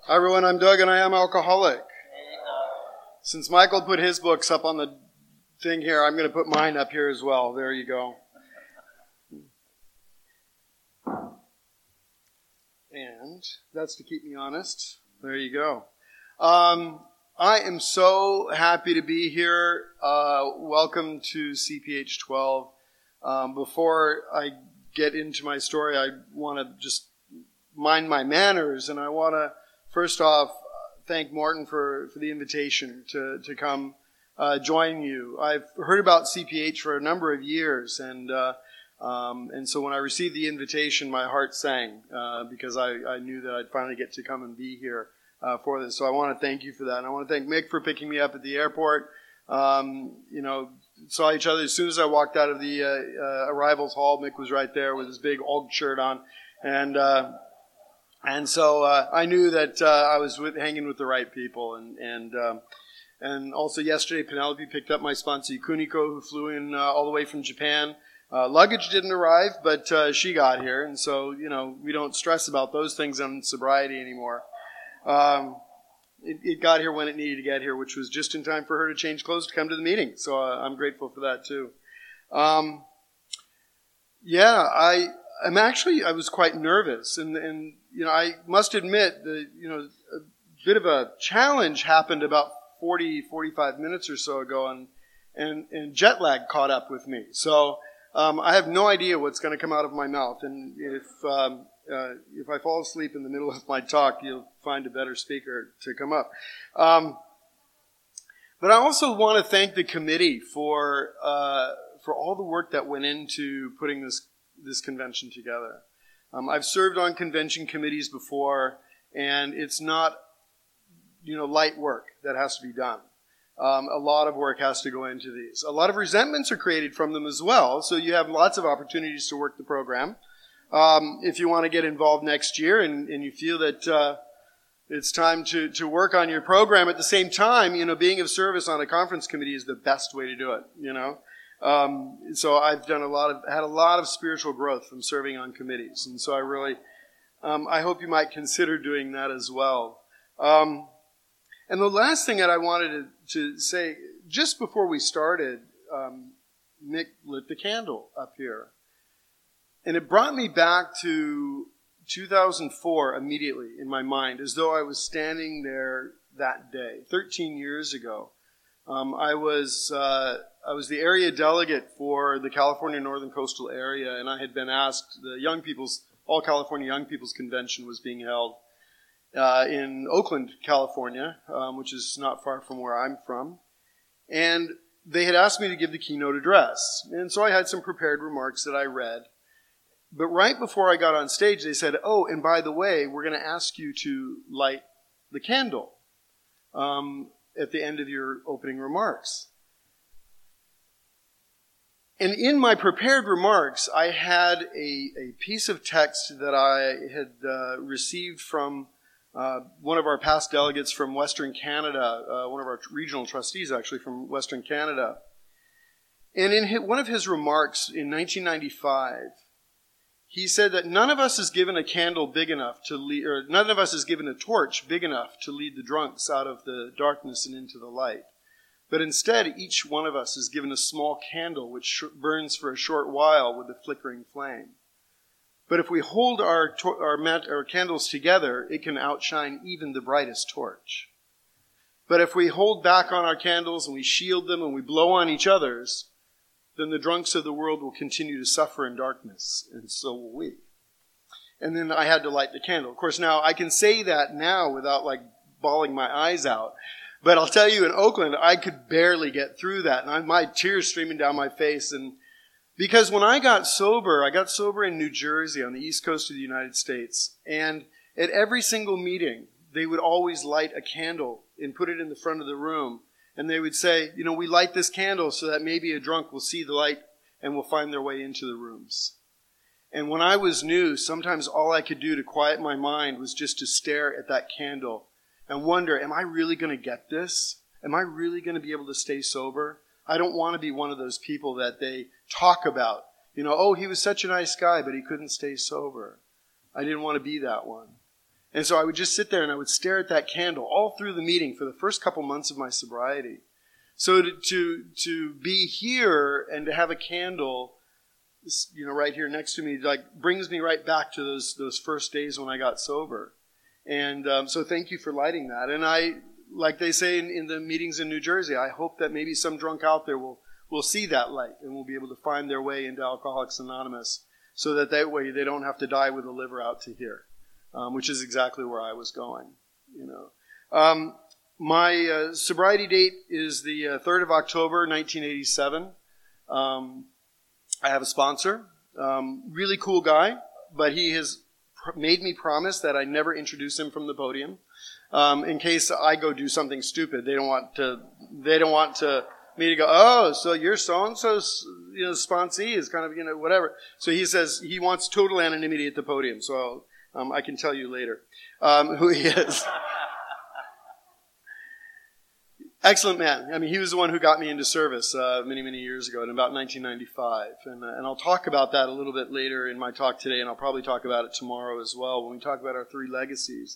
Hi everyone, I'm Doug and I am alcoholic. Since Michael put his books up on the thing here, I'm going to put mine up here as well. There you go. And that's to keep me honest. There you go. I am so happy to be here. Welcome to CPH 12. Before I get into my story, I want to just mind my manners, and I want to first off thank Morton for the invitation to come join you. I've heard about CPH for a number of years, and so when I received the invitation, my heart sang because I knew that I'd finally get to come and be here for this. So I want to thank you for that, and I want to thank Mick for picking me up at the airport. Saw each other as soon as I walked out of the arrivals hall. Mick was right there with his big OG shirt on, and so I knew that I was hanging with the right people. And also yesterday, Penelope picked up my sponsor Kuniko, who flew in all the way from Japan. Luggage didn't arrive, but she got here, and so we don't stress about those things on sobriety anymore. It got here when it needed to get here, which was just in time for her to change clothes to come to the meeting. So I'm grateful for that too. I was quite nervous, and I must admit that a bit of a challenge happened about 45 minutes or so ago, and jet lag caught up with me. So I have no idea what's going to come out of my mouth, and if I fall asleep in the middle of my talk, you'll find a better speaker to come up. But I also want to thank the committee for all the work that went into putting this convention together. I've served on convention committees before, and it's not light work that has to be done. A lot of work has to go into these. A lot of resentments are created from them as well, so you have lots of opportunities to work the program. If you want to get involved next year and you feel that it's time to work on your program at the same time, being of service on a conference committee is the best way to do it, So I've had a lot of spiritual growth from serving on committees, and so I really, I hope you might consider doing that as well. And the last thing that I wanted to say, just before we started, Mick lit the candle up here. And it brought me back to 2004 immediately in my mind, as though I was standing there that day, 13 years ago. I was the area delegate for the California Northern Coastal Area, and I had been asked, All California Young People's Convention was being held in Oakland, California, which is not far from where I'm from. And they had asked me to give the keynote address. And so I had some prepared remarks that I read. But right before I got on stage, they said, oh, and by the way, we're going to ask you to light the candle at the end of your opening remarks. And in my prepared remarks, I had a piece of text that I had received from one of our past delegates from Western Canada, one of our regional trustees actually from Western Canada. And in one of his remarks in 1995, he said that none of us is given a candle big enough to lead, or none of us is given a torch big enough to lead the drunks out of the darkness and into the light. But instead, each one of us is given a small candle which burns for a short while with a flickering flame. But if we hold our candles together, it can outshine even the brightest torch. But if we hold back on our candles and we shield them and we blow on each other's, then the drunks of the world will continue to suffer in darkness, and so will we. And then I had to light the candle. Of course, now I can say that now without bawling my eyes out. But I'll tell you, in Oakland, I could barely get through that, and my tears streaming down my face. And because when I got sober in New Jersey on the east coast of the United States, and at every single meeting, they would always light a candle and put it in the front of the room. And they would say, we light this candle so that maybe a drunk will see the light and will find their way into the rooms. And when I was new, sometimes all I could do to quiet my mind was just to stare at that candle and wonder, am I really going to get this? Am I really going to be able to stay sober? I don't want to be one of those people that they talk about. Oh, he was such a nice guy, but he couldn't stay sober. I didn't want to be that one. And so I would just sit there and I would stare at that candle all through the meeting for the first couple months of my sobriety. So to be here and to have a candle, right here next to me, like brings me right back to those first days when I got sober. And so thank you for lighting that. And I, like they say in the meetings in New Jersey, I hope that maybe some drunk out there will see that light and will be able to find their way into Alcoholics Anonymous, so that way they don't have to die with a liver out to here, which is exactly where I was going. My sobriety date is the 3rd of October, 1987. I have a sponsor, really cool guy, but he has made me promise that I never introduce him from the podium, in case I go do something stupid. They don't want me to go, oh, so you're so-and-so's sponsee is kind of, whatever. So he says he wants total anonymity at the podium. So I can tell you later who he is. Excellent man. I mean, he was the one who got me into service many, many years ago in about 1995. And I'll talk about that a little bit later in my talk today, and I'll probably talk about it tomorrow as well when we talk about our 3 legacies.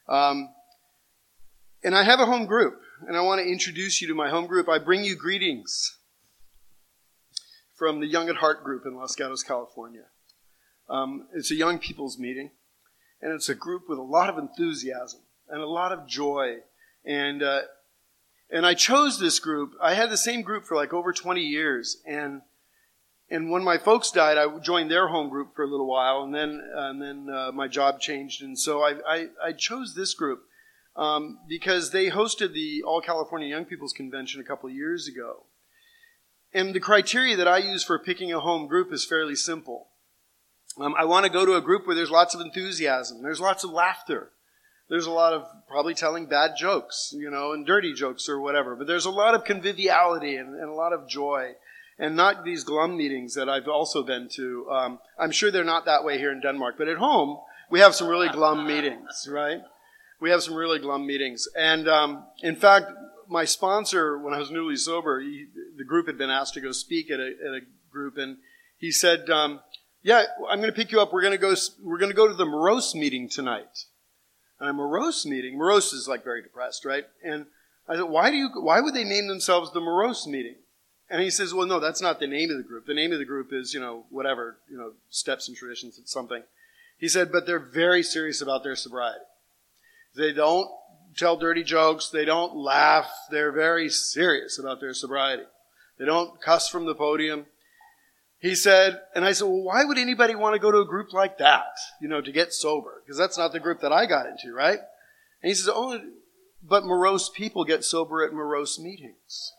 And I have a home group, and I want to introduce you to my home group. I bring you greetings from the Young at Heart group in Los Gatos, California. It's a young people's meeting, and it's a group with a lot of enthusiasm and a lot of joy. And I chose this group. I had the same group for like over 20 years, and when my folks died, I joined their home group for a little while, and then my job changed, and so I chose this group. Because they hosted the All California Young People's Convention a couple of years ago. And the criteria that I use for picking a home group is fairly simple. I want to go to a group where there's lots of enthusiasm, there's lots of laughter, there's a lot of probably telling bad jokes, and dirty jokes or whatever, but there's a lot of conviviality and a lot of joy, and not these glum meetings that I've also been to. I'm sure they're not that way here in Denmark, but at home, we have some really glum meetings, right? We have some really glum meetings. And in fact, my sponsor, when I was newly sober, the group had been asked to go speak at a group, and he said, yeah, I'm going to pick you up. We're going to go to the Morose meeting tonight. And a Morose meeting, Morose is like very depressed, right? And I said, why would they name themselves the Morose meeting? And he says, well, no, that's not the name of the group. The name of the group is, whatever, Steps and Traditions, it's something. He said, but they're very serious about their sobriety. They don't tell dirty jokes. They don't laugh. They're very serious about their sobriety. They don't cuss from the podium. He said, and I said, well, why would anybody want to go to a group like that, to get sober? Because that's not the group that I got into, right? And he says, oh, but morose people get sober at morose meetings.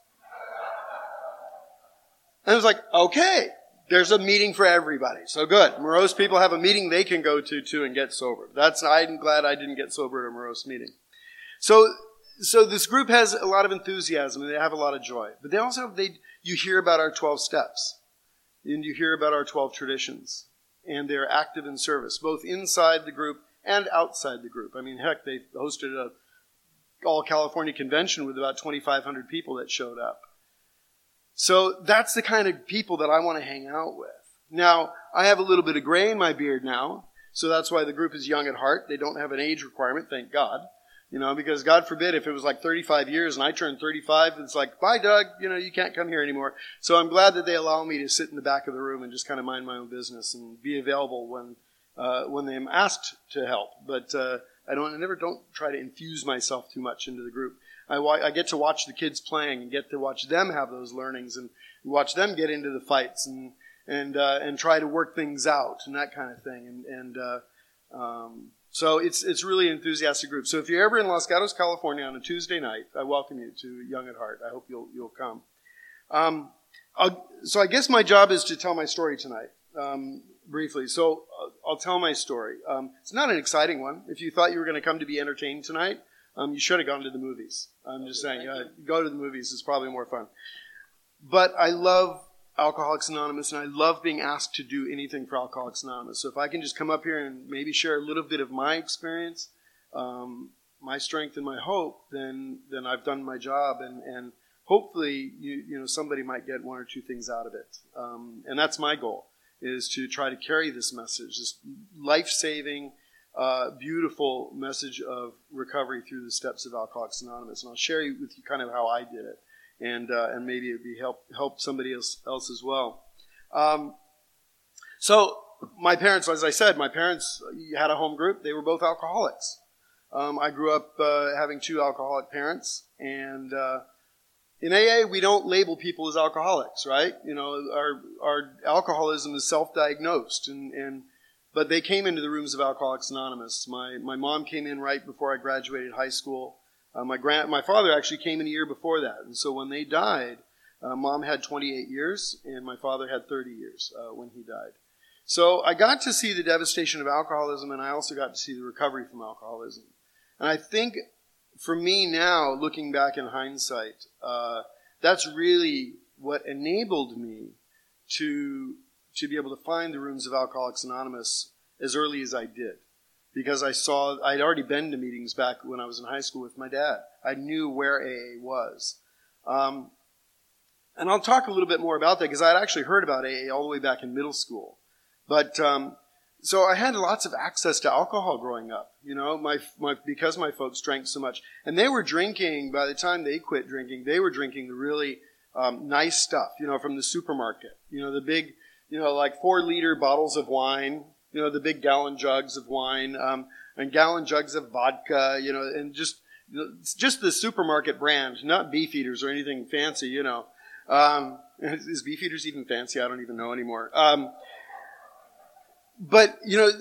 And I was like, okay, there's a meeting for everybody. So good. Morose people have a meeting they can go to too and get sober. I'm glad I didn't get sober at a morose meeting. So this group has a lot of enthusiasm and they have a lot of joy. But they also you hear about our 12 steps and you hear about our 12 traditions, and they're active in service, both inside the group and outside the group. I mean, heck, they hosted a All California convention with about 2,500 people that showed up. So that's the kind of people that I want to hang out with. Now, I have a little bit of gray in my beard now, so that's why the group is young at heart. They don't have an age requirement, thank God. Because God forbid if it was like 35 years and I turned 35, it's like, bye, Doug, you can't come here anymore. So I'm glad that they allow me to sit in the back of the room and just kind of mind my own business and be available when I'm asked to help. But I never try to infuse myself too much into the group. I get to watch the kids playing and get to watch them have those learnings and watch them get into the fights and try to work things out and that kind of thing. So it's really an enthusiastic group. So if you're ever in Los Gatos, California on a Tuesday night, I welcome you to Young at Heart. I hope you'll come. So I guess my job is to tell my story tonight, briefly. So I'll tell my story. It's not an exciting one. If you thought you were going to come to be entertained tonight, you should have gone to the movies. I'm just saying, go to the movies. It's probably more fun. But I love Alcoholics Anonymous, and I love being asked to do anything for Alcoholics Anonymous. So if I can just come up here and maybe share a little bit of my experience, my strength and my hope, then I've done my job, and hopefully somebody might get one or two things out of it. And that's my goal, is to try to carry this message, this life-saving, beautiful message of recovery through the steps of Alcoholics Anonymous. And I'll share with you kind of how I did it, and maybe it'd be help somebody else as well. So my parents, as I said, had a home group. They were both alcoholics. I grew up having two alcoholic parents, and in AA we don't label people as alcoholics, right? You know, our alcoholism is self-diagnosed, but they came into the rooms of Alcoholics Anonymous. My mom came in right before I graduated high school. My father actually came in a year before that, and so when they died, Mom had 28 years, and my father had 30 years when he died. So I got to see the devastation of alcoholism, and I also got to see the recovery from alcoholism. And I think for me now, looking back in hindsight, that's really what enabled me to be able to find the rooms of Alcoholics Anonymous as early as I did. Because I'd already been to meetings back when I was in high school with my dad. I knew where AA was. And I'll talk a little bit more about that because I'd actually heard about AA all the way back in middle school. But so I had lots of access to alcohol growing up, you know, because my folks drank so much. And they were drinking, by the time they quit drinking, they were drinking the really nice stuff, you know, from the supermarket. You know, the big, you know, like 4-liter bottles of wine, you know, the big gallon jugs of wine, and gallon jugs of vodka, you know, and just the supermarket brand, not Beefeaters or anything fancy, you know. Is Beefeaters even fancy? I don't even know anymore. But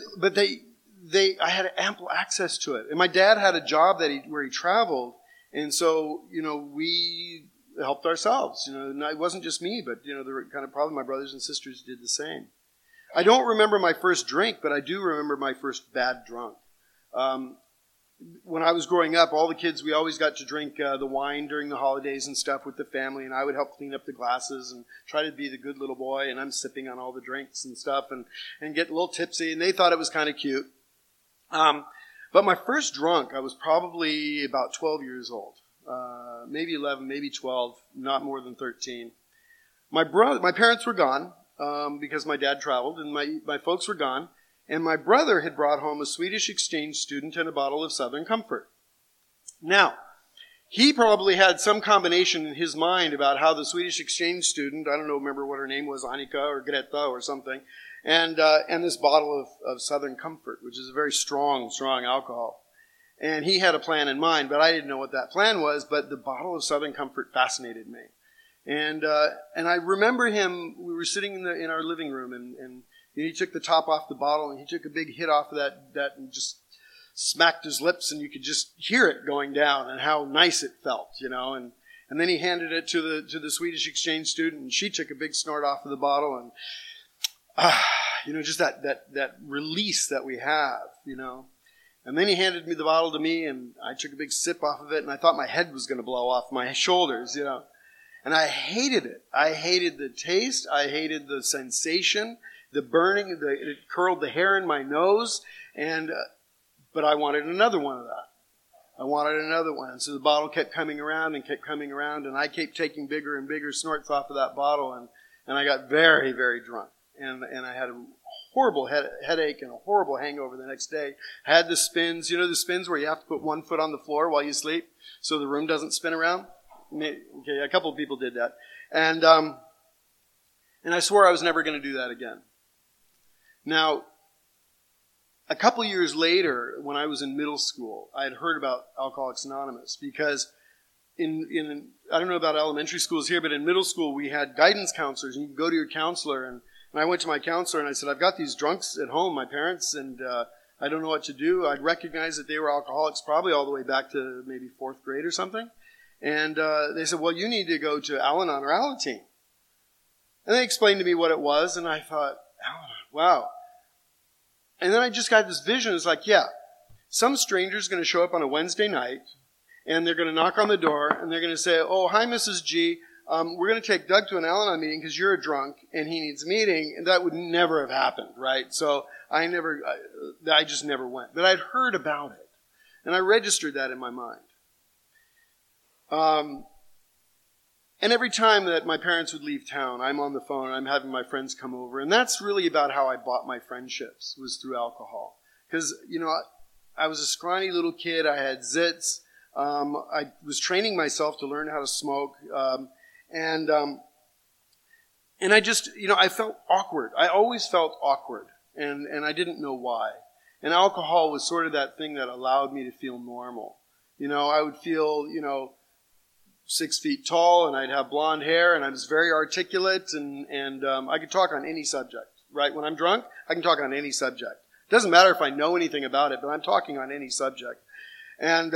I had ample access to it. And my dad had a job where he traveled, and so, you know, we helped ourselves. You know, and it wasn't just me, but, you know, there were kind of probably my brothers and sisters did the same. I don't remember my first drink, but I do remember my first bad drunk. When I was growing up, all the kids, we always got to drink the wine during the holidays and stuff with the family, and I would help clean up the glasses and try to be the good little boy, and I'm sipping on all the drinks and stuff and get a little tipsy, and they thought it was kind of cute. But my first drunk, I was probably about 12 years old, maybe 11, maybe 12, not more than 13. My parents were gone because my dad traveled, and my folks were gone. And my brother had brought home a Swedish exchange student and a bottle of Southern Comfort. Now, he probably had some combination in his mind about how the Swedish exchange student, I don't know, remember what her name was, Annika or Greta or something, and this bottle of Southern Comfort, which is a very strong alcohol. And he had a plan in mind, but I didn't know what that plan was, but the bottle of Southern Comfort fascinated me. And I remember him, we were sitting in our living room, and he took the top off the bottle, and he took a big hit off of that and just smacked his lips, and you could just hear it going down and how nice it felt, you know. And then he handed it to the Swedish exchange student, and she took a big snort off of the bottle, and you know, just that release that we have, you know. And then he handed me the bottle to me, and I took a big sip off of it, and I thought my head was going to blow off my shoulders, you know. And I hated it. I hated the taste. I hated the sensation. The burning, it curled the hair in my nose, but I wanted another one of that. I wanted another one. So the bottle kept coming around, and I kept taking bigger and bigger snorts off of that bottle, and I got very, very drunk. And I had a horrible headache and a horrible hangover the next day. I had the spins, you know, the spins where you have to put one foot on the floor while you sleep so the room doesn't spin around? Okay, a couple of people did that. And I swore I was never going to do that again. Now, a couple years later, when I was in middle school, I had heard about Alcoholics Anonymous because in I don't know about elementary schools here, but in middle school we had guidance counselors, and you could go to your counselor. And I went to my counselor and I said, I've got these drunks at home, my parents, and I don't know what to do. I'd recognize that they were alcoholics probably all the way back to maybe 4th grade or something. And they said, well, you need to go to Al-Anon or Alateen. And they explained to me what it was, and I thought, Al-Anon, wow. And then I just got this vision. It's like, yeah, some stranger's going to show up on a Wednesday night, and they're going to knock on the door, and they're going to say, oh, hi, Mrs. G. We're going to take Doug to an Al-Anon meeting because you're a drunk, and he needs a meeting. And that would never have happened, right? So I just never went. But I'd heard about it, and I registered that in my mind. And every time that my parents would leave town, I'm on the phone, I'm having my friends come over. And that's really about how I bought my friendships, was through alcohol. Because, I was a scrawny little kid. I had zits. I was training myself to learn how to smoke. And I just, I felt awkward. I always felt awkward. And I didn't know why. And alcohol was sort of that thing that allowed me to feel normal. I would feel, 6 feet tall, and I'd have blonde hair, and I was very articulate, and I could talk on any subject, right? When I'm drunk, I can talk on any subject. It doesn't matter if I know anything about it, but I'm talking on any subject. And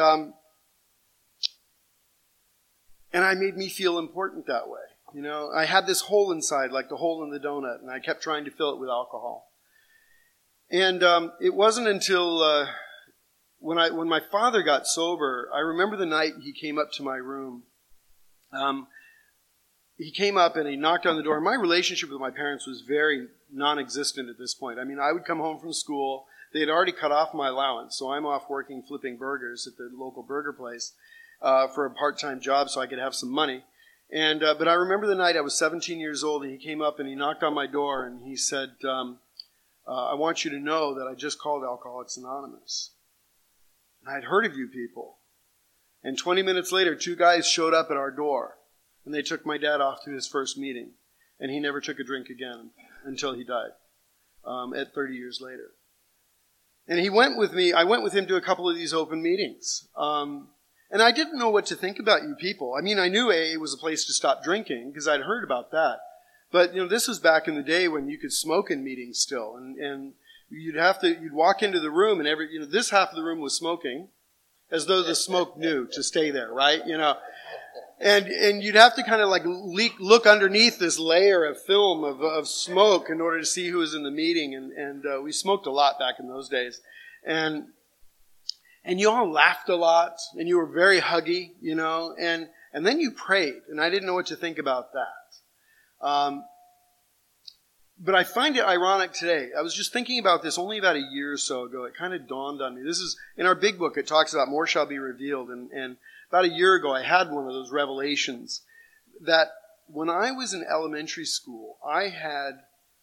I made me feel important that way. I had this hole inside, like the hole in the donut, and I kept trying to fill it with alcohol. And it wasn't until when my father got sober, I remember the night he came up to my room. He came up and he knocked on the door. My relationship with my parents was very non-existent at this point. I mean, I would come home from school. They had already cut off my allowance, so I'm off working flipping burgers at the local burger place for a part-time job so I could have some money. And but I remember the night I was 17 years old, and he came up and he knocked on my door and he said, I want you to know that I just called Alcoholics Anonymous. And I'd heard of you people. And 20 minutes later, 2 guys showed up at our door, and they took my dad off to his first meeting. And he never took a drink again until he died at 30 years later. And he went with me. I went with him to a couple of these open meetings. And I didn't know what to think about you people. I mean, I knew AA was a place to stop drinking because I'd heard about that. But, this was back in the day when you could smoke in meetings still. And you'd walk into the room and this half of the room was smoking, as though the smoke knew to stay there, right? And you'd have to kind of like look underneath this layer of film of smoke in order to see who was in the meeting. And we smoked a lot back in those days. And you all laughed a lot, and you were very huggy, and then you prayed, and I didn't know what to think about that. But I find it ironic today. I was just thinking about this only about a year or so ago. It kind of dawned on me. This is, in our big book, it talks about more shall be revealed. And about a year ago, I had one of those revelations that when I was in elementary school, I had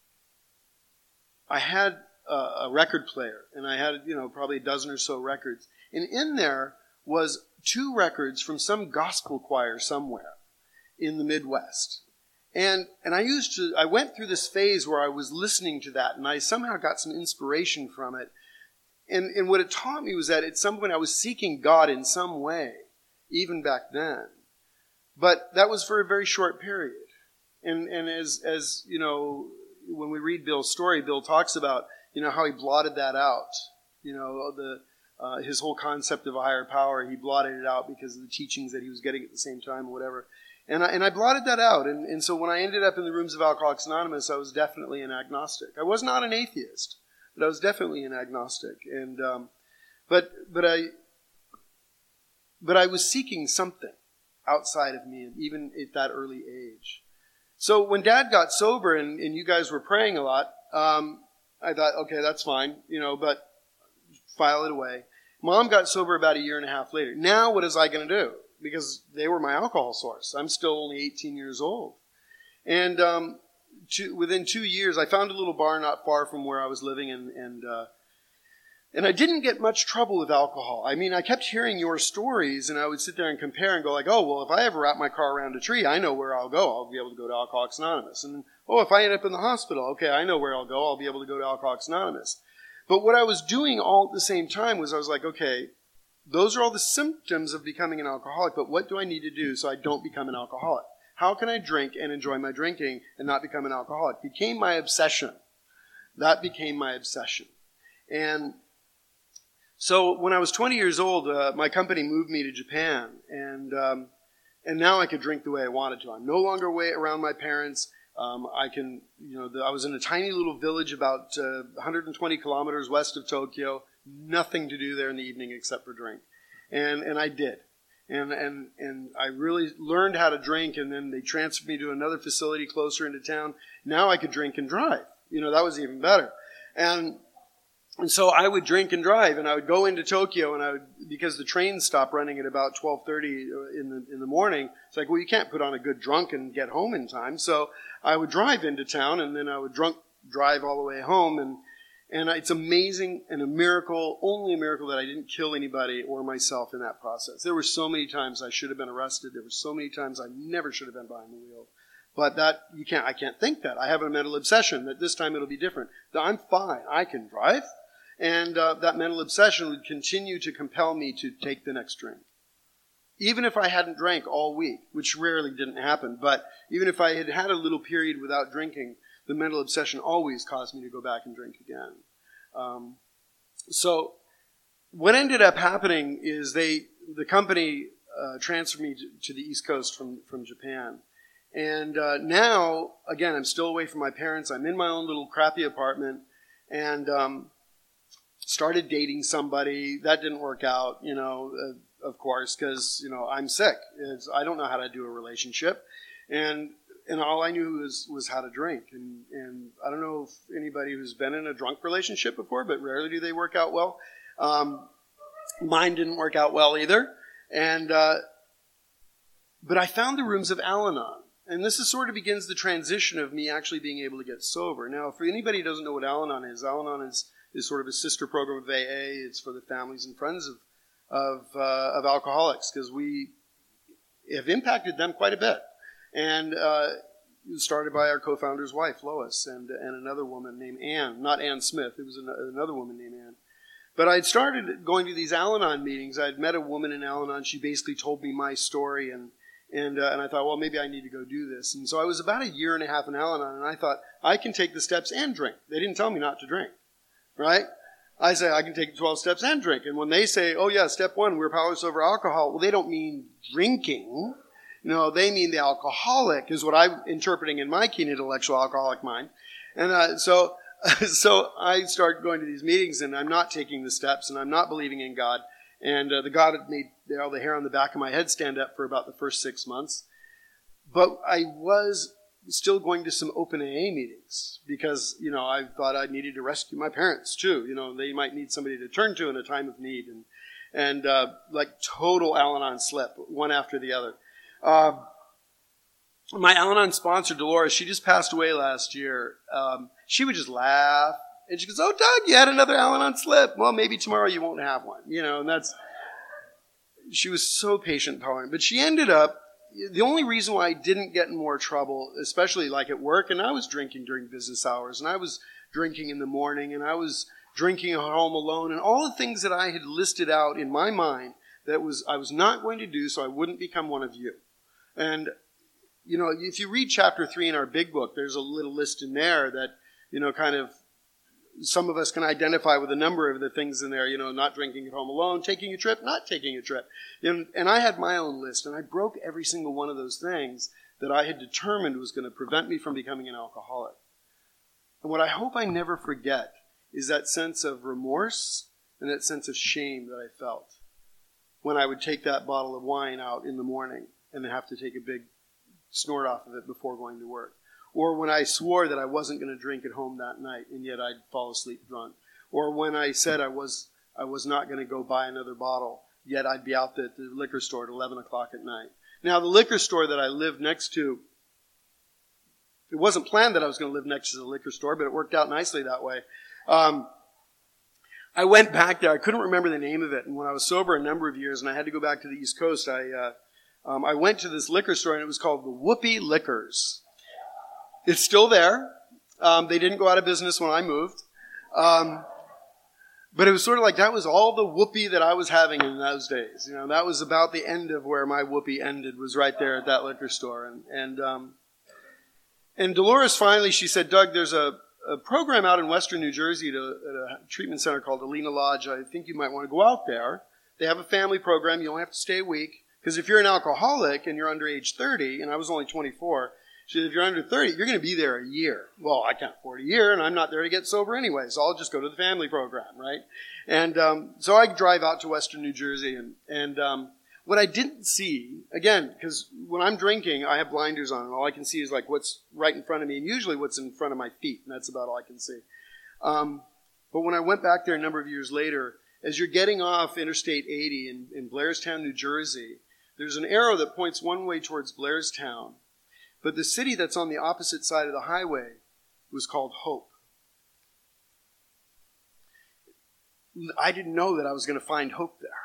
a record player, and I had, probably a dozen or so records. And in there was 2 records from some gospel choir somewhere in the Midwest. And I went through this phase where I was listening to that, and I somehow got some inspiration from it. And what it taught me was that at some point I was seeking God in some way, even back then. But that was for a very short period. And as when we read Bill's story, Bill talks about, how he blotted that out. His whole concept of a higher power, he blotted it out because of the teachings that he was getting at the same time, or whatever. And I blotted that out. And so when I ended up in the rooms of Alcoholics Anonymous, I was definitely an agnostic. I was not an atheist, but I was definitely an agnostic. And but I was seeking something outside of me, even at that early age. So when Dad got sober and you guys were praying a lot, I thought, okay, that's fine, but file it away. Mom got sober about a year and a half later. Now what was I going to do? Because they were my alcohol source. I'm still only 18 years old. And within 2 years, I found a little bar not far from where I was living, and I didn't get much trouble with alcohol. I mean, I kept hearing your stories, and I would sit there and compare and go like, oh, well, if I ever wrap my car around a tree, I know where I'll go. I'll be able to go to Alcoholics Anonymous. And, oh, if I end up in the hospital, okay, I know where I'll go. I'll be able to go to Alcoholics Anonymous. But what I was doing all at the same time was I was like, okay, those are all the symptoms of becoming an alcoholic, but what do I need to do so I don't become an alcoholic? How can I drink and enjoy my drinking and not become an alcoholic? It became my obsession. That became my obsession. And so when I was 20 years old, my company moved me to Japan, and now I could drink the way I wanted to. I'm no longer around my parents. I was in a tiny little village about 120 kilometers west of Tokyo. Nothing to do there in the evening except for drink. And I did. And I really learned how to drink, and then they transferred me to another facility closer into town. Now I could drink and drive. That was even better. And so I would drink and drive, and I would go into Tokyo, and because the trains stopped running at about 12:30 in the morning, it's like, well, you can't put on a good drunk and get home in time. So I would drive into town, and then I would drunk drive all the way home, And it's amazing and a miracle, only a miracle, that I didn't kill anybody or myself in that process. There were so many times I should have been arrested. There were so many times I never should have been behind the wheel. But I can't think that. I have a mental obsession that this time it'll be different. That I'm fine. I can drive. And that mental obsession would continue to compel me to take the next drink. Even if I hadn't drank all week, which rarely didn't happen, but even if I had had a little period without drinking, the mental obsession always caused me to go back and drink again. So what ended up happening is the company transferred me to the East Coast from Japan. And now, again, I'm still away from my parents. I'm in my own little crappy apartment, and started dating somebody. That didn't work out, of course, because, I'm sick. I don't know how to do a relationship. And all I knew was how to drink. And I don't know if anybody who's been in a drunk relationship before, but rarely do they work out well. Mine didn't work out well either. And but I found the rooms of Al-Anon. And this sort of begins the transition of me actually being able to get sober. Now, for anybody who doesn't know what Al-Anon is sort of a sister program of AA. It's for the families and friends of alcoholics, because we have impacted them quite a bit. And it was started by our co-founder's wife, Lois, and another woman named Ann. Not Ann Smith. It was another woman named Ann. But I'd started going to these Al-Anon meetings. I'd met a woman in Al-Anon. She basically told me my story, and I thought, well, maybe I need to go do this. And so I was about a year and a half in Al-Anon, and I thought, I can take the steps and drink. They didn't tell me not to drink, right? I say, I can take 12 steps and drink. And when they say, oh yeah, step 1, we're powerless over alcohol, well, they don't mean drinking. No, they mean the alcoholic, is what I'm interpreting in my keen intellectual alcoholic mind. And so I start going to these meetings, and I'm not taking the steps, and I'm not believing in God. And the God had made all the hair on the back of my head stand up for about the first 6 months. But I was still going to some open AA meetings because, I thought I needed to rescue my parents too. They might need somebody to turn to in a time of need. And like total Al-Anon slip, one after the other. My Al-Anon sponsor, Dolores, she just passed away last year. She would just laugh. And she goes, oh, Doug, you had another Al-Anon slip. Well, maybe tomorrow you won't have one. And she was so patient and tolerant. But she ended up, the only reason why I didn't get in more trouble, especially like at work, and I was drinking during business hours, and I was drinking in the morning, and I was drinking at home alone, and all the things that I had listed out in my mind that I was not going to do so I wouldn't become one of you. And, if you read chapter 3 in our big book, there's a little list in there that, kind of, some of us can identify with a number of the things in there, not drinking at home alone, taking a trip, not taking a trip. And I had my own list, and I broke every single one of those things that I had determined was going to prevent me from becoming an alcoholic. And what I hope I never forget is that sense of remorse and that sense of shame that I felt when I would take that bottle of wine out in the morning and have to take a big snort off of it before going to work. Or when I swore that I wasn't going to drink at home that night, and yet I'd fall asleep drunk. Or when I said I was not going to go buy another bottle, yet I'd be out at the liquor store at 11 o'clock at night. Now, the liquor store that I lived next to, it wasn't planned that I was going to live next to the liquor store, but it worked out nicely that way. I went back there. I couldn't remember the name of it. And when I was sober a number of years and I had to go back to the East Coast, I went to this liquor store, and it was called the Whoopee Liquors. It's still there. They didn't go out of business when I moved. But it was sort of like that was all the whoopee that I was having in those days. That was about the end of where my whoopee ended, was right there at that liquor store. And Dolores finally, she said, Doug, there's a program out in Western New Jersey at a treatment center called Alina Lodge. I think you might want to go out there. They have a family program. You don't have to stay a week. Because if you're an alcoholic and you're under age 30, and I was only 24, she said, if you're under 30, you're going to be there a year. Well, I can't afford a year, and I'm not there to get sober anyway, so I'll just go to the family program, right? And so I drive out to Western New Jersey, and what I didn't see, again, because when I'm drinking, I have blinders on, and all I can see is like what's right in front of me, and usually what's in front of my feet, and that's about all I can see. But when I went back there a number of years later, as you're getting off Interstate 80 in Blairstown, New Jersey, there's an arrow that points one way towards Blairstown. But the city that's on the opposite side of the highway was called Hope. I didn't know that I was going to find hope there.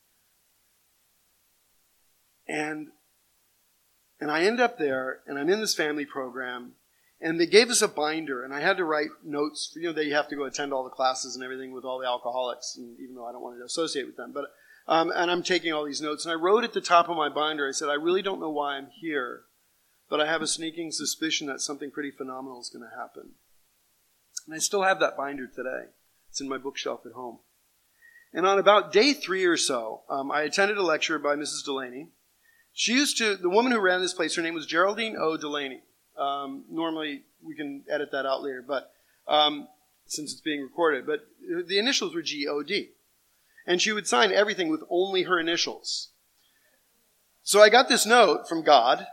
And I end up there, and I'm in this family program, and they gave us a binder, and I had to write notes. They have to go attend all the classes and everything with all the alcoholics, and even though I don't want to associate with them. But and I'm taking all these notes, and I wrote at the top of my binder, I said, I really don't know why I'm here, but I have a sneaking suspicion that something pretty phenomenal is going to happen. And I still have that binder today. It's in my bookshelf at home. And on about day 3 or so, I attended a lecture by Mrs. Delaney. The woman who ran this place, her name was Geraldine O. Delaney. Normally, we can edit that out later, but since it's being recorded. But the initials were G-O-D. And she would sign everything with only her initials. So I got this note from God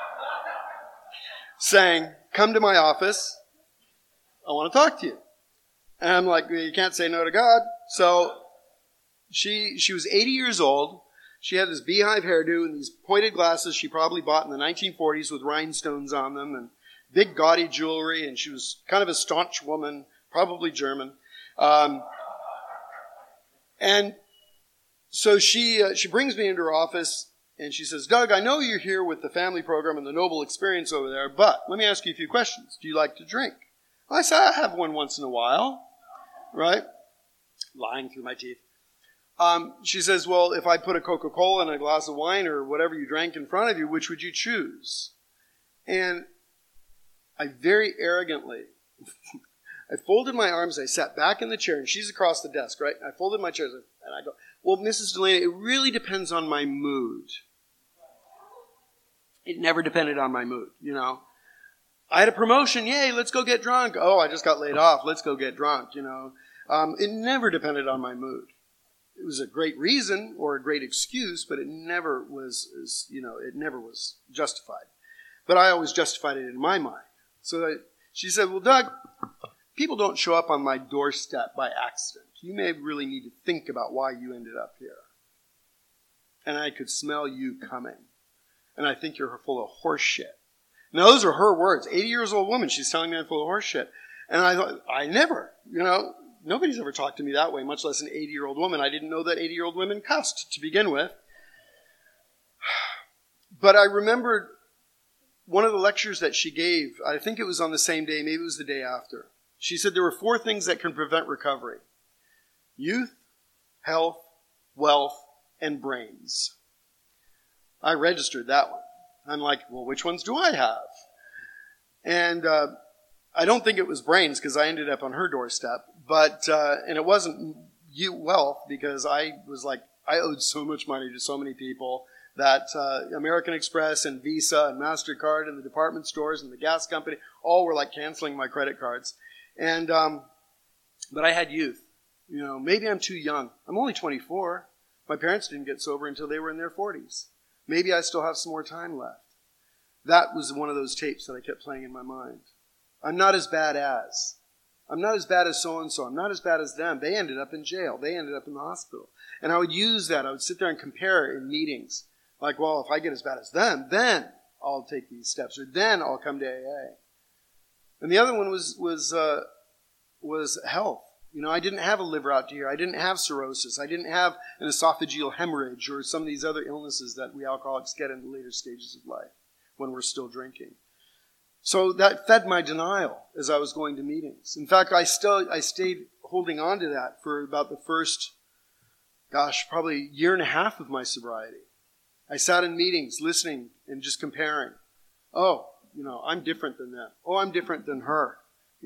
saying, come to my office. I want to talk to you. And I'm like, you can't say no to God. So she was 80 years old. She had this beehive hairdo and these pointed glasses she probably bought in the 1940s with rhinestones on them and big gaudy jewelry. And she was kind of a staunch woman, probably German. And so she brings me into her office and she says, Doug, I know you're here with the family program and the Noble Experience over there, but let me ask you a few questions. Do you like to drink? I said, I have one once in a while, right? Lying through my teeth. She says, well, if I put a Coca-Cola and a glass of wine or whatever you drank in front of you, which would you choose? And I very arrogantly, I folded my arms, I sat back in the chair, and she's across the desk, right? I folded my chairs, and I go, well, Mrs. Delaney, it really depends on my mood. It never depended on my mood, I had a promotion, yay, let's go get drunk. Oh, I just got laid off, let's go get drunk, It never depended on my mood. It was a great reason or a great excuse, but it never was, it never was justified. But I always justified it in my mind. So she said, well, Doug, people don't show up on my doorstep by accident. You may really need to think about why you ended up here. And I could smell you coming. And I think you're full of horse shit. Now, those are her words. 80 years old woman, she's telling me I'm full of horse shit. And I thought, I never, nobody's ever talked to me that way, much less an 80-year-old woman. I didn't know that 80-year-old women cussed to begin with. But I remembered one of the lectures that she gave, I think it was on the same day, maybe it was the day after. She said there were 4 things that can prevent recovery. Youth, health, wealth, and brains. I registered that one. I'm like, well, which ones do I have? And I don't think it was brains because I ended up on her doorstep. But and it wasn't wealth because I was like, I owed so much money to so many people that American Express and Visa and MasterCard and the department stores and the gas company all were like canceling my credit cards. And but I had youth. Maybe I'm too young. I'm only 24. My parents didn't get sober until they were in their 40s. Maybe I still have some more time left. That was one of those tapes that I kept playing in my mind. I'm not as bad as. I'm not as bad as so-and-so. I'm not as bad as them. They ended up in jail. They ended up in the hospital. And I would use that. I would sit there and compare in meetings. Like, well, if I get as bad as them, then I'll take these steps. Or then I'll come to AA. And the other one was health. I didn't have a liver out to here. I didn't have cirrhosis. I didn't have an esophageal hemorrhage or some of these other illnesses that we alcoholics get in the later stages of life when we're still drinking. So that fed my denial as I was going to meetings. In fact, I stayed holding on to that for about the first, probably year and a half of my sobriety. I sat in meetings listening and just comparing. Oh, I'm different than them. Oh, I'm different than her.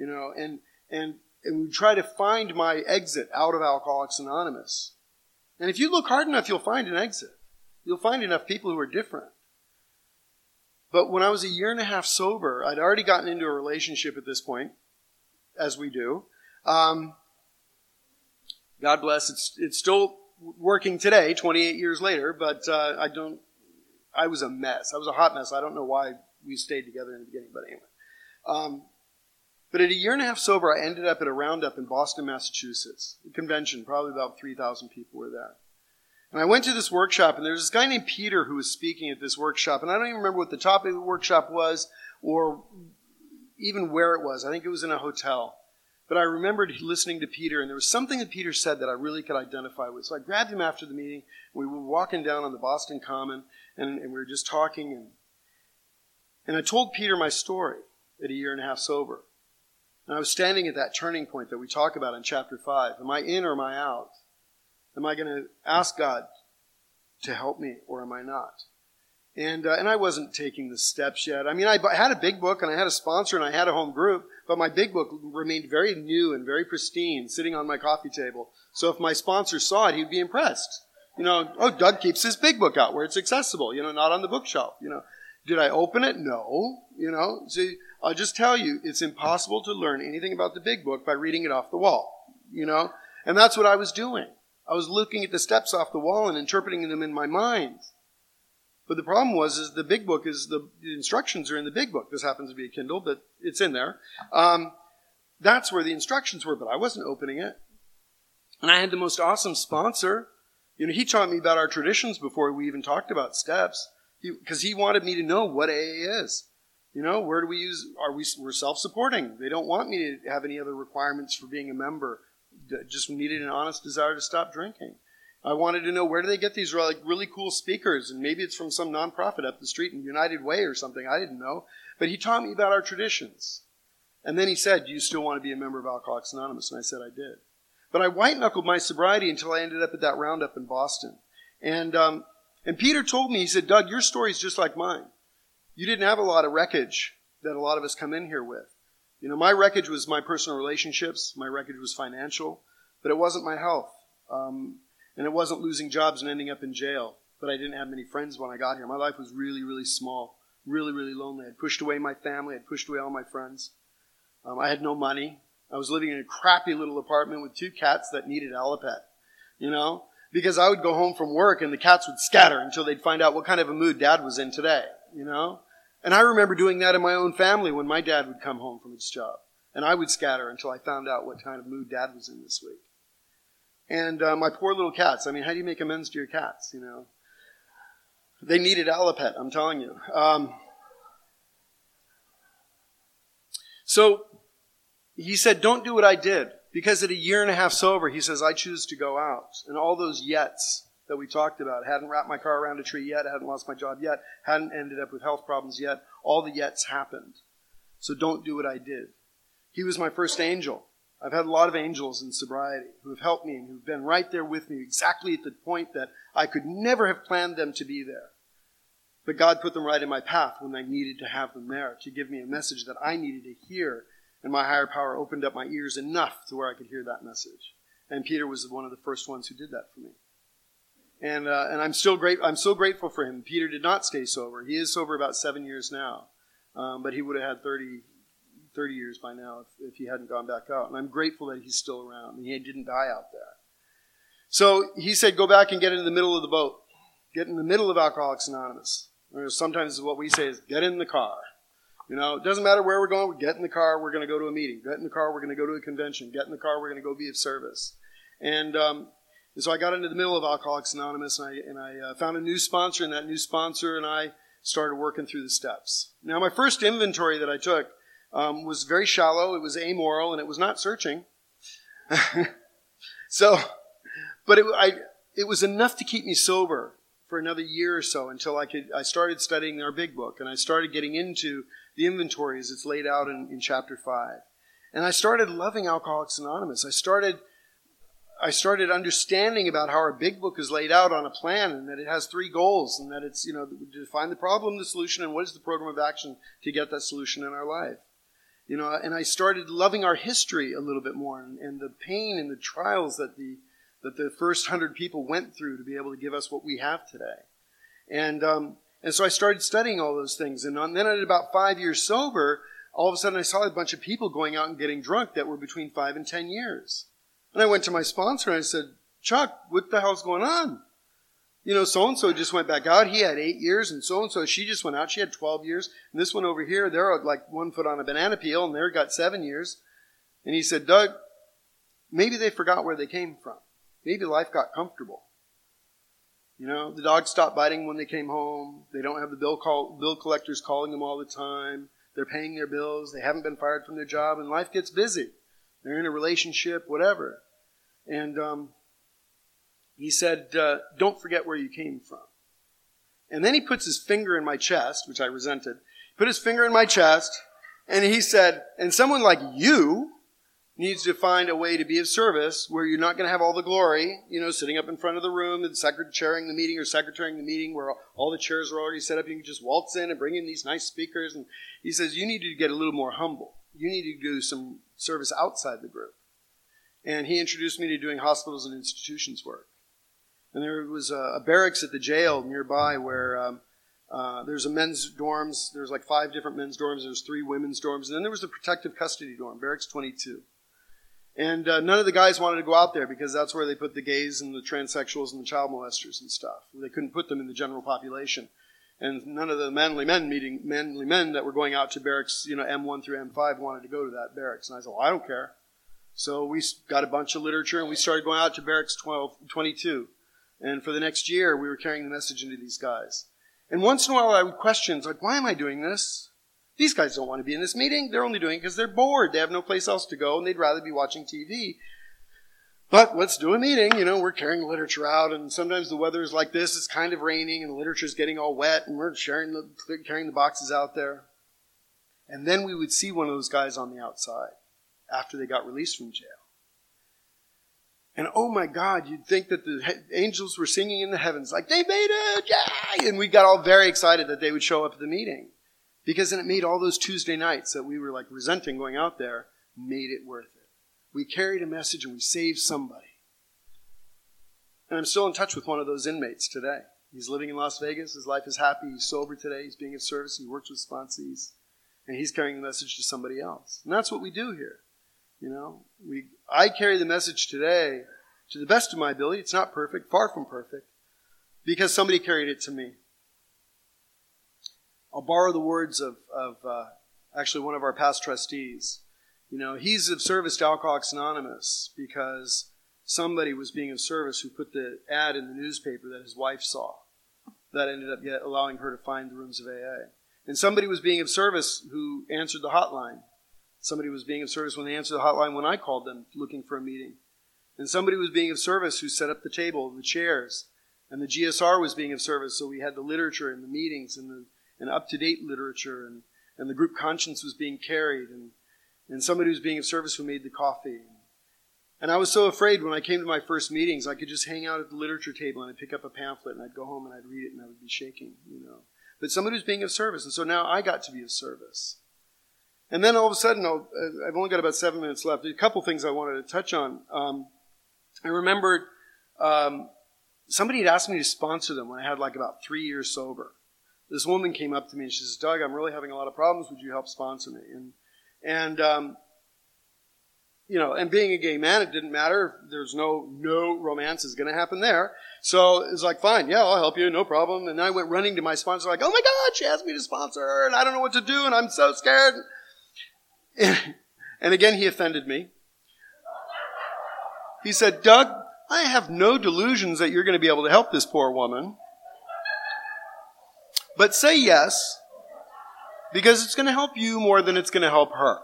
And we try to find my exit out of Alcoholics Anonymous. And if you look hard enough, you'll find an exit. You'll find enough people who are different. But when I was a year and a half sober, I'd already gotten into a relationship at this point, as we do. God bless, it's still working today, 28 years later, but I was a mess. I was a hot mess. I don't know why we stayed together in the beginning, but anyway. But at a year and a half sober, I ended up at a roundup in Boston, Massachusetts. A convention, probably about 3,000 people were there. And I went to this workshop, and there was this guy named Peter who was speaking at this workshop. And I don't even remember what the topic of the workshop was or even where it was. I think it was in a hotel. But I remembered listening to Peter, and there was something that Peter said that I really could identify with. So I grabbed him after the meeting. We were walking down on the Boston Common, and we were just talking. And I told Peter my story at a year and a half sober. And I was standing at that turning point that we talk about in chapter 5. Am I in or am I out? Am I going to ask God to help me, or am I not? And I wasn't taking the steps yet. I mean, I had a big book, and I had a sponsor, and I had a home group, but my big book remained very new and very pristine, sitting on my coffee table. So if my sponsor saw it, he'd be impressed. Oh, Doug keeps his big book out where it's accessible, not on the bookshelf. Did I open it? No. See, I'll just tell you, it's impossible to learn anything about the big book by reading it off the wall, And that's what I was doing. I was looking at the steps off the wall and interpreting them in my mind. But the problem is the big book the instructions are in the big book. This happens to be a Kindle, but it's in there. That's where the instructions were, but I wasn't opening it. And I had the most awesome sponsor. He taught me about our traditions before we even talked about steps, because he wanted me to know what AA is. Where do we use? We're self-supporting. They don't want me to have any other requirements for being a member. Just needed an honest desire to stop drinking. I wanted to know, where do they get these really cool speakers? And maybe it's from some nonprofit up the street in United Way or something. I didn't know. But he taught me about our traditions. And then he said, do you still want to be a member of Alcoholics Anonymous? And I said I did. But I white-knuckled my sobriety until I ended up at that roundup in Boston. And Peter told me, he said, Doug, your story's just like mine. You didn't have a lot of wreckage that a lot of us come in here with. My wreckage was my personal relationships. My wreckage was financial. But it wasn't my health. And it wasn't losing jobs and ending up in jail. But I didn't have many friends when I got here. My life was really, really small. Really, really lonely. I had pushed away my family. I had pushed away all my friends. I had no money. I was living in a crappy little apartment with 2 cats that needed Alipet. Because I would go home from work and the cats would scatter until they'd find out what kind of a mood Dad was in today. And I remember doing that in my own family when my dad would come home from his job. And I would scatter until I found out what kind of mood Dad was in this week. And my poor little cats. I mean, how do you make amends to your cats, They needed Alipet, I'm telling you. So he said, don't do what I did. Because at a year and a half sober, he says, I choose to go out. And all those yets that we talked about, hadn't wrapped my car around a tree yet, hadn't lost my job yet, hadn't ended up with health problems yet, all the yets happened. So don't do what I did. He was my first angel. I've had a lot of angels in sobriety who have helped me and who've been right there with me exactly at the point that I could never have planned them to be there. But God put them right in my path when I needed to have them there to give me a message that I needed to hear. And my higher power opened up my ears enough to where I could hear that message. And Peter was one of the first ones who did that for me. And I'm so grateful for him. Peter did not stay sober. He is sober about 7 years now. But he would have had 30 years by now if he hadn't gone back out. And I'm grateful that he's still around. And he didn't die out there. So he said, go back and get in the middle of the boat. Get in the middle of Alcoholics Anonymous. Or sometimes what we say is, get in the car. It doesn't matter where we're going. We get in the car, we're going to go to a meeting. Get in the car, we're going to go to a convention. Get in the car, we're going to go be of service. And so I got into the middle of Alcoholics Anonymous, and I found a new sponsor, and that new sponsor and I started working through the steps. Now, my first inventory that I took was very shallow. It was amoral, and it was not searching. But it was enough to keep me sober for another year or so until I started studying our big book, and I started getting into the inventory as it's laid out in chapter 5. And I started loving Alcoholics Anonymous. I started understanding about how our big book is laid out on a plan, and that it has 3 goals, and that it's, to define the problem, the solution, and what is the program of action to get that solution in our life. And I started loving our history a little bit more, and the pain and the trials that the first 100 people went through to be able to give us what we have today. And so I started studying all those things. And then at about 5 years sober, all of a sudden I saw a bunch of people going out and getting drunk that were between 5 and 10 years. And I went to my sponsor and I said, Chuck, what the hell's going on? So-and-so just went back out. He had 8 years, and so-and-so, she just went out. She had 12 years. And this one over here, they're like 1 foot on a banana peel, and they're got 7 years. And he said, Doug, maybe they forgot where they came from. Maybe life got comfortable. The dogs stopped biting when they came home. They don't have the bill collectors calling them all the time. They're paying their bills. They haven't been fired from their job, and life gets busy. they're in a relationship, whatever. And he said, don't forget where you came from. And then he puts his finger in my chest, which I resented. Put his finger in my chest, and he said, and someone like you needs to find a way to be of service where you're not going to have all the glory, sitting up in front of the room and chairing the meeting or secretarying the meeting where all the chairs are already set up. You can just waltz in and bring in these nice speakers. And he says, you need to get a little more humble. You need to do some service outside the group. And he introduced me to doing hospitals and institutions work. And there was a barracks at the jail nearby where there's a men's dorms. There's like 5 different men's dorms. There's 3 women's dorms. And then there was the protective custody dorm, Barracks 22. And none of the guys wanted to go out there because that's where they put the gays and the transsexuals and the child molesters and stuff. They couldn't put them in the general population. And none of the manly men that were going out to barracks, M1 through M5 wanted to go to that barracks. And I said, well, I don't care. So we got a bunch of literature and we started going out to Barracks 22. And for the next year, we were carrying the message into these guys. And once in a while, I would question, like, why am I doing this? These guys don't want to be in this meeting. They're only doing it because they're bored. They have no place else to go, and they'd rather be watching TV. But let's do a meeting. We're carrying literature out, and sometimes the weather is like this. It's kind of raining, and the literature's getting all wet, and we're carrying the boxes out there. And then we would see one of those guys on the outside after they got released from jail. And oh my God, you'd think that the angels were singing in the heavens, like, they made it, yay! And we got all very excited that they would show up at the meeting. Because then it made all those Tuesday nights that we were like resenting going out there, made it worth it. We carried a message and we saved somebody. And I'm still in touch with one of those inmates today. He's living in Las Vegas. His life is happy. He's sober today. He's being of service. He works with sponsees. And he's carrying the message to somebody else. And that's what we do here. I carry the message today to the best of my ability. It's not perfect, far from perfect, because somebody carried it to me. I'll borrow the words of actually one of our past trustees. He's of service to Alcoholics Anonymous because somebody was being of service who put the ad in the newspaper that his wife saw. That ended up allowing her to find the rooms of AA. And somebody was being of service who answered the hotline. Somebody was being of service when they answered the hotline when I called them looking for a meeting. And somebody was being of service who set up the table, the chairs. And the GSR was being of service, so we had the literature and the meetings and up-to-date literature, and the group conscience was being carried, and somebody was being of service who made the coffee. And I was so afraid when I came to my first meetings, I could just hang out at the literature table and I'd pick up a pamphlet and I'd go home and I'd read it and I would be shaking, But somebody was being of service, and so now I got to be of service. And then all of a sudden, I've only got about 7 minutes left. There's a couple things I wanted to touch on. I remembered somebody had asked me to sponsor them when I had like about 3 years sober. This woman came up to me and she says, Doug, I'm really having a lot of problems. Would you help sponsor me? And being a gay man, it didn't matter. There's no romance is going to happen there. So it's like, fine, yeah, I'll help you, no problem. And I went running to my sponsor like, oh my God, she asked me to sponsor her and I don't know what to do and I'm so scared. And again, he offended me. He said, Doug, I have no delusions that you're going to be able to help this poor woman. But say yes, because it's going to help you more than it's going to help her.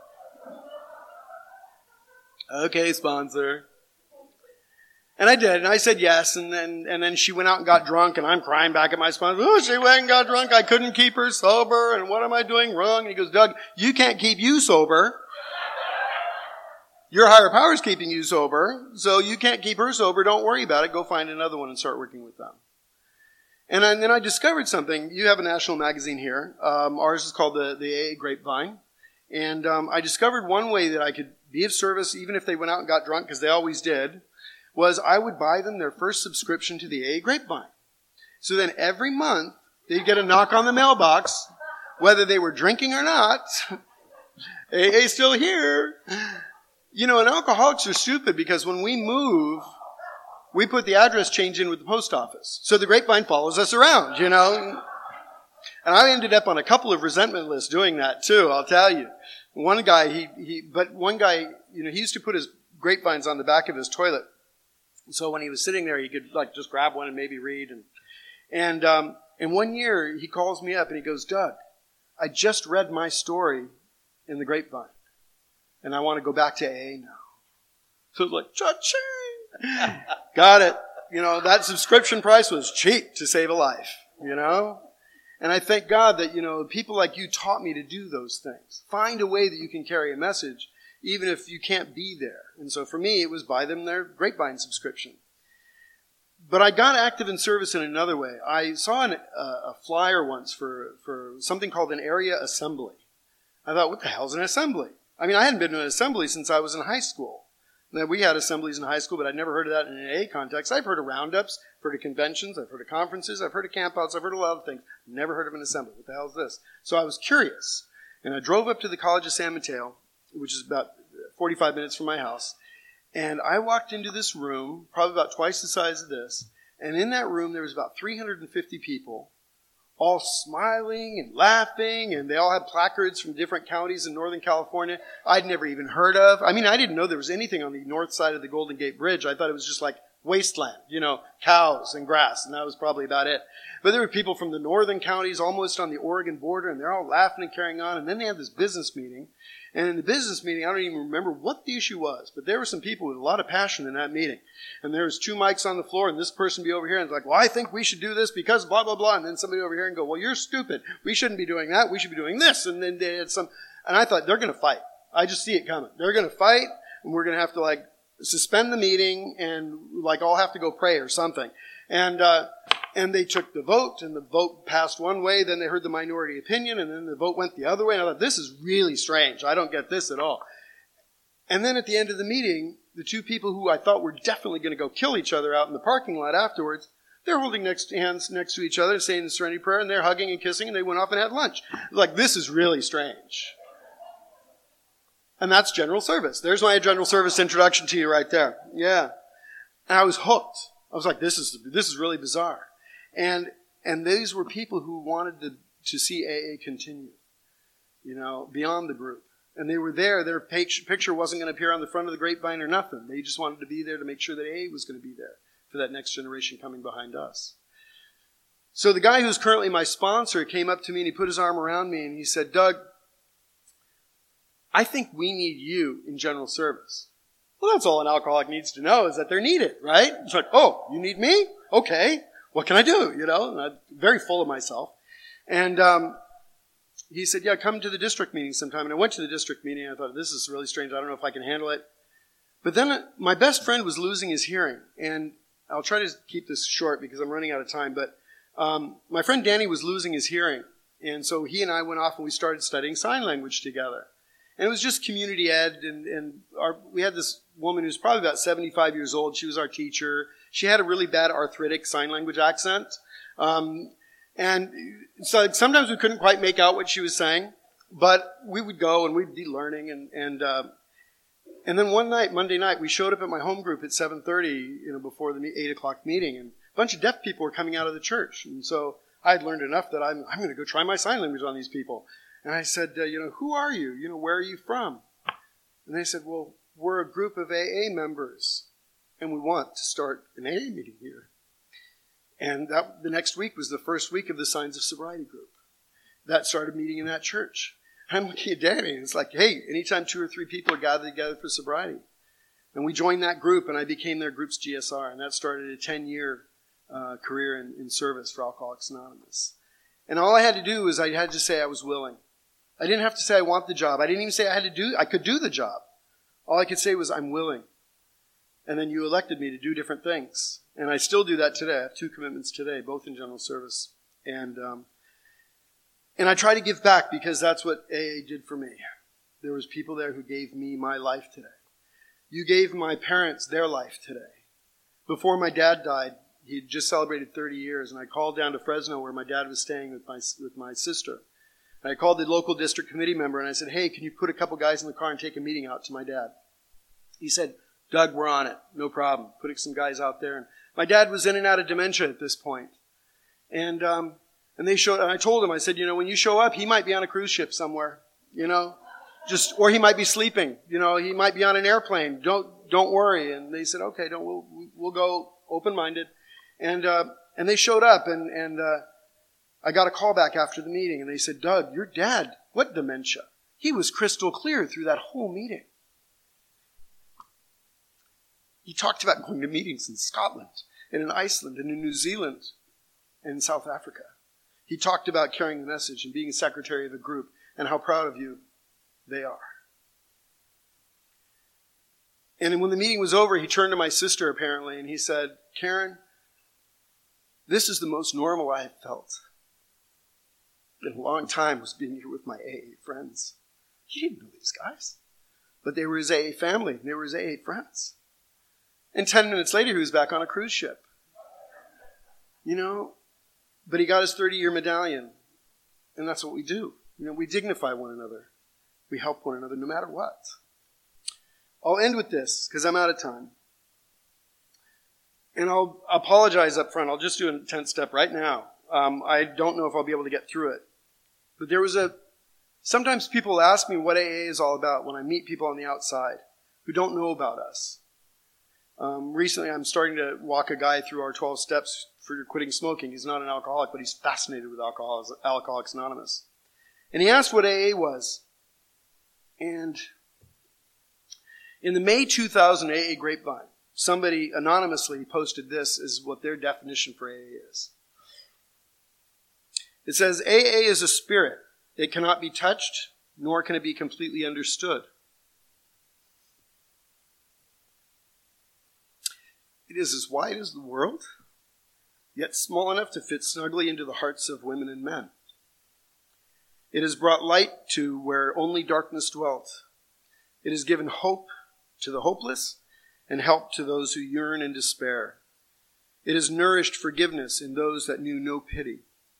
Okay, sponsor. And I did, and I said yes, and then she went out and got drunk, and I'm crying back at my sponsor. Oh, she went and got drunk, I couldn't keep her sober, and what am I doing wrong? And he goes, Doug, you can't keep you sober. Your higher power is keeping you sober, so you can't keep her sober. Don't worry about it. Go find another one and start working with them. And then I discovered something. You have a national magazine here. Ours is called the AA Grapevine. And I discovered one way that I could be of service, even if they went out and got drunk, because they always did, was I would buy them their first subscription to the AA Grapevine. So then every month, they'd get a knock on the mailbox, whether they were drinking or not. AA's still here. And alcoholics are stupid because when we move, we put the address change in with the post office. So the Grapevine follows us around, And I ended up on a couple of resentment lists doing that too, I'll tell you. One guy, he used to put his grapevines on the back of his toilet. So when he was sitting there, he could just grab one and maybe read. And one year he calls me up and he goes, Doug, I just read my story in the Grapevine. And I want to go back to AA now. So it was like, cha-ching! Got it. That subscription price was cheap to save a life, And I thank God that, people like you taught me to do those things. Find a way that you can carry a message, even if you can't be there. And so for me, it was buy them their Grapevine subscription. But I got active in service in another way. I saw a flyer once for something called an area assembly. I thought, what the hell's an assembly? I mean, I hadn't been to an assembly since I was in high school. Now, we had assemblies in high school, but I'd never heard of that in an AA context. I've heard of roundups, I've heard of conventions, I've heard of conferences, I've heard of campouts, I've heard of a lot of things. Never heard of an assembly. What the hell is this? So I was curious, and I drove up to the College of San Mateo, which is about 45 minutes from my house, and I walked into this room, probably about twice the size of this, and in that room there was about 350 people, all smiling and laughing, and they all had placards from different counties in Northern California I'd never even heard of. I mean, I didn't know there was anything on the north side of the Golden Gate Bridge. I thought it was just like wasteland, cows and grass, and that was probably about it. But there were people from the northern counties almost on the Oregon border, and they're all laughing and carrying on, and then they had this business meeting. And in the business meeting, I don't even remember what the issue was, but there were some people with a lot of passion in that meeting. And there was 2 mics on the floor, and this person be over here, and it's like, well, I think we should do this because blah, blah, blah. And then somebody over here and go, well, you're stupid. We shouldn't be doing that. We should be doing this. And then they had some, and I thought, they're going to fight. I just see it coming. They're going to fight, and we're going to have to suspend the meeting and all have to go pray or something. And they took the vote, and the vote passed one way, then they heard the minority opinion, and then the vote went the other way, and I thought, this is really strange. I don't get this at all. And then at the end of the meeting, the 2 people who I thought were definitely going to go kill each other out in the parking lot afterwards, they're holding hands next to each other, saying the Serenity Prayer, and they're hugging and kissing, and they went off and had lunch. This is really strange. And that's general service. There's my general service introduction to you right there. Yeah. And I was hooked. I was like, this is really bizarre. And these were people who wanted to see AA continue, beyond the group. And they were there. Their picture wasn't going to appear on the front of the Grapevine or nothing. They just wanted to be there to make sure that AA was going to be there for that next generation coming behind us. So the guy who's currently my sponsor came up to me and he put his arm around me and he said, Doug, I think we need you in general service. Well, that's all an alcoholic needs to know is that they're needed, right? It's like, oh, you need me? Okay. What can I do? And I'm very full of myself. And he said, yeah, come to the district meeting sometime. And I went to the district meeting. And I thought, this is really strange. I don't know if I can handle it. But then my best friend was losing his hearing. And I'll try to keep this short because I'm running out of time. But my friend Danny was losing his hearing. And so he and I went off and we started studying sign language together. And it was just community ed. And we had this woman who's probably about 75 years old. She was our teacher. She had a really bad arthritic sign language accent. And so sometimes we couldn't quite make out what she was saying, but we would go and we'd be learning. And then one night, Monday night, we showed up at my home group at 7:30, before the 8 o'clock meeting, and a bunch of deaf people were coming out of the church. And so I had learned enough that I'm going to go try my sign language on these people. And I said, who are you? Where are you from? And they said, well, we're a group of AA members. And we want to start an AA meeting here. And the next week was the first week of the Signs of Sobriety group. That started meeting in that church. I'm looking at Danny, and it's like, hey, anytime 2 or 3 people are gathered together for sobriety. And we joined that group, and I became their group's GSR. And that started a 10-year career in service for Alcoholics Anonymous. And all I had to do was I had to say I was willing. I didn't have to say I want the job. I didn't even say I could do the job. All I could say was I'm willing. And then you elected me to do different things. And I still do that today. I have 2 commitments today, both in general service. And I try to give back because that's what AA did for me. There was people there who gave me my life today. You gave my parents their life today. Before my dad died, he had just celebrated 30 years, and I called down to Fresno where my dad was staying with my sister. And I called the local district committee member, and I said, hey, can you put a couple guys in the car and take a meeting out to my dad? He said, Doug, we're on it. No problem. Putting some guys out there. And my dad was in and out of dementia at this point. And they showed, and I told him, I said, when you show up, he might be on a cruise ship somewhere, or he might be sleeping, he might be on an airplane. Don't worry. And they said, okay, we'll go open-minded. And they showed up, and I got a call back after the meeting, and they said, Doug, your dad, what dementia? He was crystal clear through that whole meeting. He talked about going to meetings in Scotland and in Iceland and in New Zealand and in South Africa. He talked about carrying the message and being a secretary of a group and how proud of you they are. And when the meeting was over, he turned to my sister apparently and he said, Karen, this is the most normal I have felt in a long time, was being here with my AA friends. He didn't know these guys, but they were his AA family. They were his AA friends. And 10 minutes later, he was back on a cruise ship. But he got his 30-year medallion. And that's what we do. We dignify one another. We help one another no matter what. I'll end with this because I'm out of time. And I'll apologize up front. I'll just do a 10th step right now. I don't know if I'll be able to get through it. But sometimes people ask me what AA is all about when I meet people on the outside who don't know about us. Recently, I'm starting to walk a guy through our 12 steps for quitting smoking. He's not an alcoholic, but he's fascinated with Alcoholics Anonymous. And he asked what AA was. And in the May 2000 AA Grapevine, somebody anonymously posted this as what their definition for AA is. It says, AA is a spirit. It cannot be touched, nor can it be completely understood. It is as wide as the world, yet small enough to fit snugly into the hearts of women and men. It has brought light to where only darkness dwelt. It has given hope to the hopeless and help to those who yearn in despair. It has nourished forgiveness in those that knew no pity.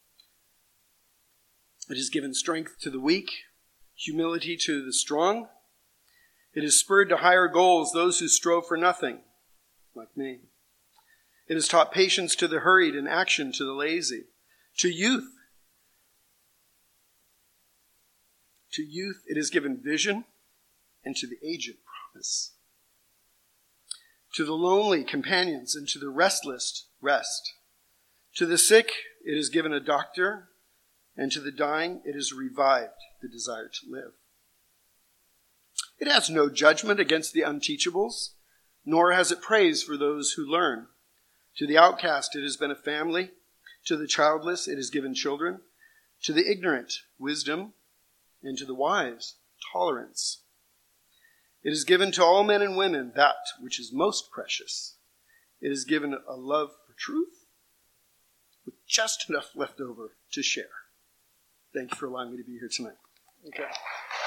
It has given strength to the weak, humility to the strong. It has spurred to higher goals those who strove for nothing, like me. It has taught patience to the hurried and action to the lazy. To youth, it has given vision, and to the aged, promise. To the lonely, companions, and to the restless, rest. To the sick, it has given a doctor, and to the dying, it has revived the desire to live. It has no judgment against the unteachables, nor has it praise for those who learn. To the outcast, it has been a family. To the childless, it has given children. To the ignorant, wisdom, and to the wise, tolerance. It has given to all men and women that which is most precious. It has given a love for truth with just enough left over to share. Thank you for allowing me to be here tonight. Okay.